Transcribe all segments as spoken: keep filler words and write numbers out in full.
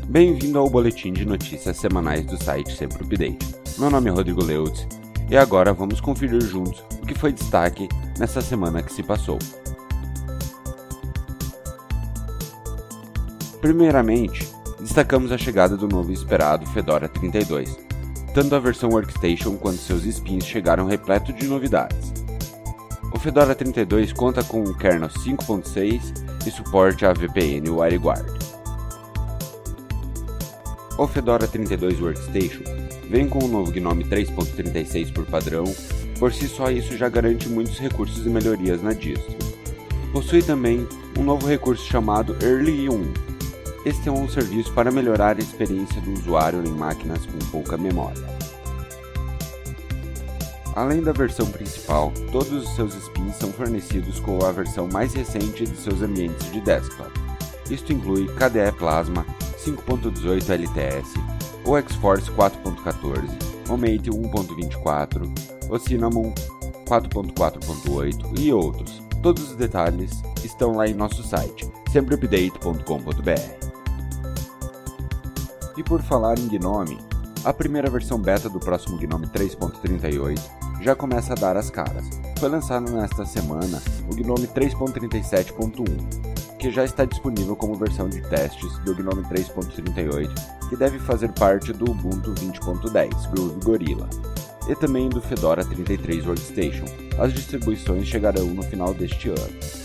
Bem-vindo ao boletim de notícias semanais do site Sempre Update. Meu nome é Rodrigo Leutz e agora vamos conferir juntos o que foi destaque nessa semana que se passou. Primeiramente, destacamos a chegada do novo e esperado Fedora trinta e dois. Tanto a versão Workstation quanto seus spins chegaram repleto de novidades. O Fedora trinta e dois conta com o kernel cinco ponto seis e suporte à V P N WireGuard. O Fedora trinta e dois Workstation vem com o novo Gnome três ponto trinta e seis por padrão, por si só isso já garante muitos recursos e melhorias na distro. Possui também um novo recurso chamado Early um. Este é um serviço para melhorar a experiência do usuário em máquinas com pouca memória. Além da versão principal, todos os seus spins são fornecidos com a versão mais recente de seus ambientes de desktop. Isto inclui K D E Plasma cinco ponto dezoito L T S, o X-Force quatro ponto quatorze, o Mate um ponto vinte e quatro, o Cinnamon quatro ponto quatro ponto oito e outros. Todos os detalhes estão lá em nosso site, sempre update ponto com ponto b r. E por falar em Gnome, a primeira versão beta do próximo Gnome três ponto trinta e oito já começa a dar as caras. Foi lançado nesta semana o Gnome três ponto trinta e sete ponto um, que já está disponível como versão de testes do Gnome três ponto trinta e oito, que deve fazer parte do Ubuntu vinte ponto dez Groovy Gorilla, e também do Fedora trinta e três Workstation. As distribuições chegarão no final deste ano.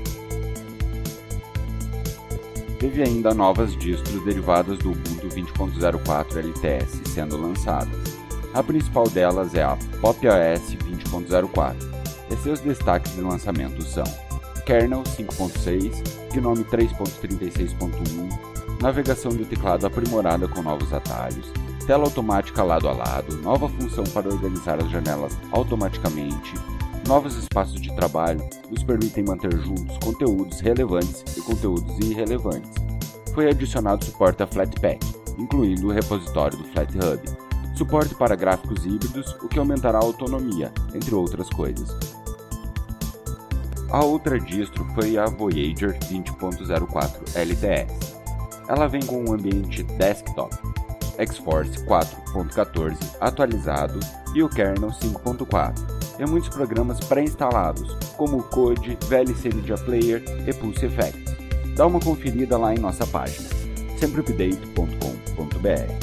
Teve ainda novas distros derivadas do Ubuntu vinte ponto zero quatro L T S sendo lançadas. A principal delas é a PopOS vinte ponto zero quatro, e seus destaques de lançamento são Kernel cinco ponto seis, Gnome três ponto trinta e seis ponto um, navegação do teclado aprimorada com novos atalhos, tela automática lado a lado, nova função para organizar as janelas automaticamente, novos espaços de trabalho nos permitem manter juntos conteúdos relevantes e conteúdos irrelevantes. Foi adicionado suporte a Flatpak, incluindo o repositório do FlatHub, suporte para gráficos híbridos, o que aumentará a autonomia, entre outras coisas. A outra distro foi a Voyager vinte ponto zero quatro L T S. Ela vem com um ambiente desktop, X-Force quatro ponto quatorze atualizado e o kernel cinco ponto quatro, e muitos programas pré-instalados, como o Code, V L C Media Player e Pulse Effects. Dá uma conferida lá em nossa página, sempre update ponto com ponto b r.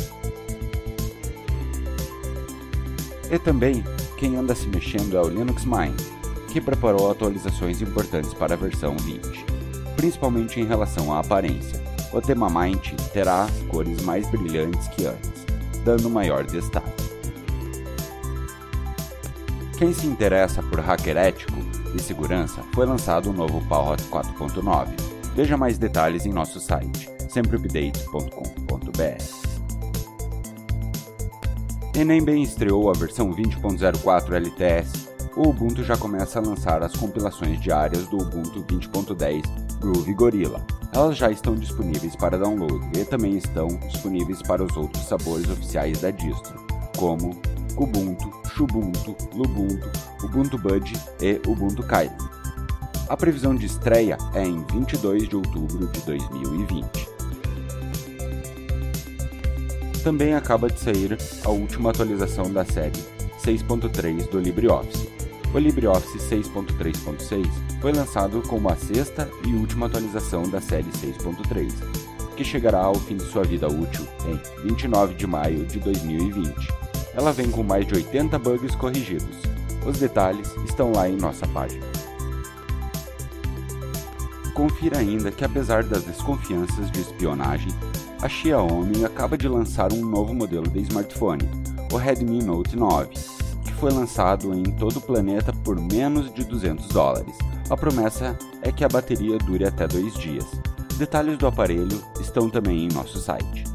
E também, quem anda se mexendo é o Linux Mint, que preparou atualizações importantes para a versão vinte, principalmente em relação à aparência. O tema Mint terá cores mais brilhantes que antes, dando maior destaque. Quem se interessa por hacker ético e segurança, foi lançado o novo Palhot quatro ponto nove. Veja mais detalhes em nosso site, sempre update ponto com ponto b r. E nem bem estreou a versão vinte ponto zero quatro L T S, o Ubuntu já começa a lançar as compilações diárias do Ubuntu vinte ponto dez Groovy Gorilla. Elas já estão disponíveis para download e também estão disponíveis para os outros sabores oficiais da distro, como Kubuntu, Xubuntu, Lubuntu, Ubuntu Bud e Ubuntu Kylin. A previsão de estreia é em vinte e dois de outubro de dois mil e vinte. Também acaba de sair a última atualização da série seis ponto três do LibreOffice. O LibreOffice seis ponto três ponto seis foi lançado como a sexta e última atualização da série seis ponto três, que chegará ao fim de sua vida útil em vinte e nove de maio de dois mil e vinte. Ela vem com mais de oitenta bugs corrigidos. Os detalhes estão lá em nossa página. Confira ainda que, apesar das desconfianças de espionagem, a Xiaomi acaba de lançar um novo modelo de smartphone, o Redmi Note nove, que foi lançado em todo o planeta por menos de duzentos dólares. A promessa é que a bateria dure até dois dias. Detalhes do aparelho estão também em nosso site.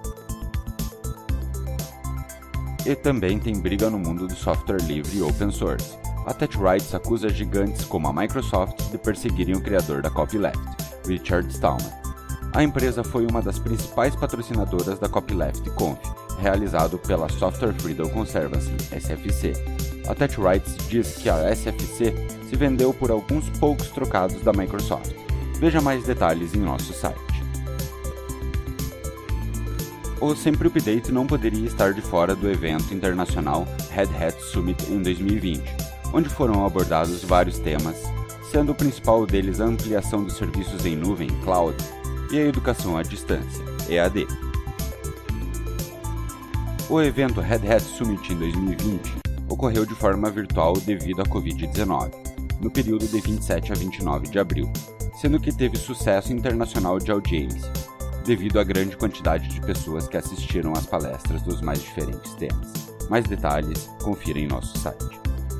E também tem briga no mundo do software livre e open source. A TechRights acusa gigantes como a Microsoft de perseguirem o criador da Copyleft, Richard Stallman. A empresa foi uma das principais patrocinadoras da Copyleft Conf, realizado pela Software Freedom Conservancy, S F C. A TechRights diz que a S F C se vendeu por alguns poucos trocados da Microsoft. Veja mais detalhes em nosso site. O Sempre Update não poderia estar de fora do evento internacional Red Hat Summit em dois mil e vinte, onde foram abordados vários temas, sendo o principal deles a ampliação dos serviços em nuvem, cloud, e a educação à distância, E A D. O evento Red Hat Summit em dois mil e vinte ocorreu de forma virtual devido à covid dezenove, no período de vinte e sete a vinte e nove de abril, sendo que teve sucesso internacional de audiência, devido à grande quantidade de pessoas que assistiram às palestras dos mais diferentes temas. Mais detalhes, confira em nosso site.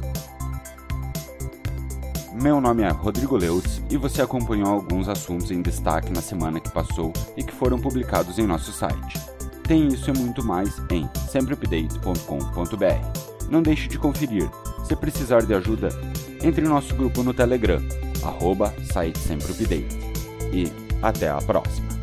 Meu nome é Rodrigo Leutz e você acompanhou alguns assuntos em destaque na semana que passou e que foram publicados em nosso site. Tem isso e muito mais em sempre update ponto com ponto b r. Não deixe de conferir. Se precisar de ajuda, entre em nosso grupo no Telegram, arroba site sempre update. E até a próxima!